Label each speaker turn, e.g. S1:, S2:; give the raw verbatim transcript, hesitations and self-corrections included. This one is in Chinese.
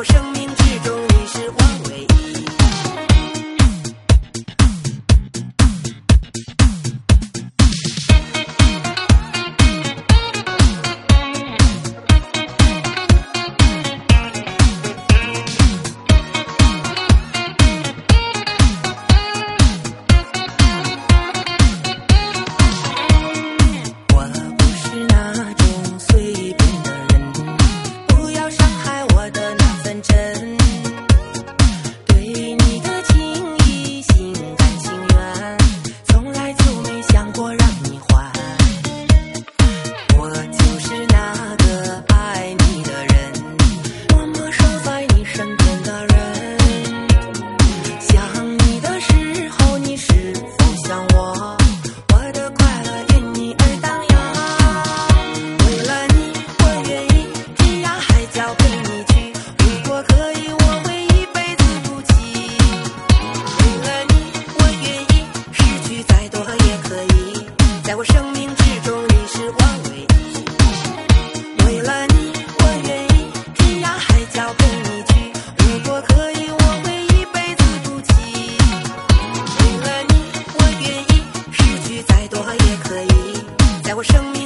S1: 我生命之中你是我唯一。在我生命之中你是我唯一，为了你我愿意天涯海角陪你去，如果可以我会一辈子不弃，为了你我愿意失去再多也可以，在我生命